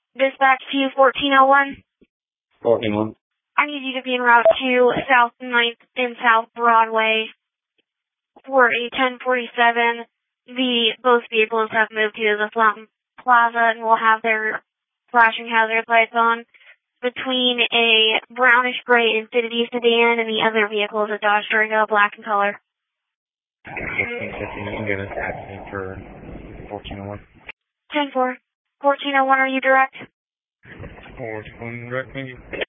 Dispatch to 1401. 1401. I need you to be en route to South 9th and South Broadway for a 1047. Both vehicles have moved to the Fountain Plaza and will have their flashing hazard lights on. Between a brownish-gray Infiniti sedan and the other vehicle is a Dodge Durango, black in color. 1450, you can get us accident for 1401. 10-4. 1401, are you direct? 1401, direct, thank you.